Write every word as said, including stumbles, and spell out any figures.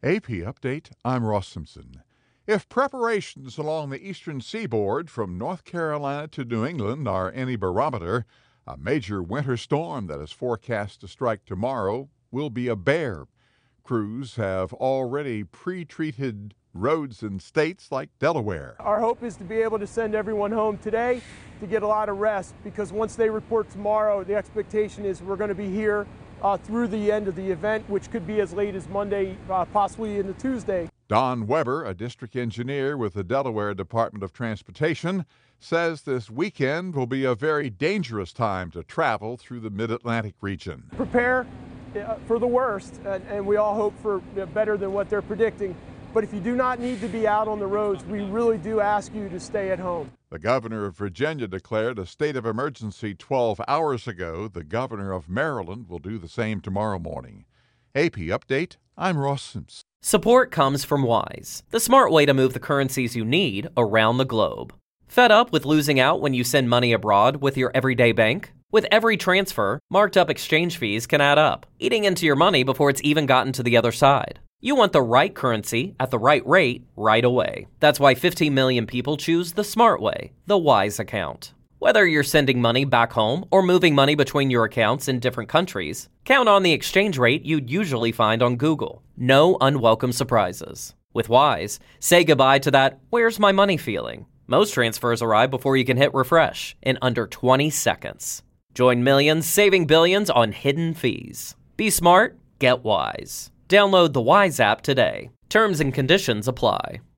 A P Update, I'm Ross Simpson. If preparations along the eastern seaboard from North Carolina to New England are any barometer, a major winter storm that is forecast to strike tomorrow will be a bear. Crews have already pre-treated roads in states like Delaware. Our hope is to be able to send everyone home today to get a lot of rest, because once they report tomorrow, the expectation is we're going to be here uh, through the end of the event, which could be as late as Monday, uh, possibly into Tuesday. Don Weber, a district engineer with the Delaware Department of Transportation, says this weekend will be a very dangerous time to travel through the mid-Atlantic region. Prepare uh, for the worst, and, and we all hope for you know, better than what they're predicting. But if you do not need to be out on the roads, we really do ask you to stay at home. The governor of Virginia declared a state of emergency twelve hours ago. The governor of Maryland will do the same tomorrow morning. A P Update, I'm Ross Simpson. Support comes from Wise, the smart way to move the currencies you need around the globe. Fed up with losing out when you send money abroad with your everyday bank? With every transfer, marked up exchange fees can add up, eating into your money before it's even gotten to the other side. You want the right currency at the right rate right away. That's why fifteen million people choose the smart way, the Wise account. Whether you're sending money back home or moving money between your accounts in different countries, count on the exchange rate you'd usually find on Google. No unwelcome surprises. With Wise, say goodbye to that "where's my money" feeling. Most transfers arrive before you can hit refresh in under twenty seconds. Join millions saving billions on hidden fees. Be smart, get Wise. Download the Wise app today. Terms and conditions apply.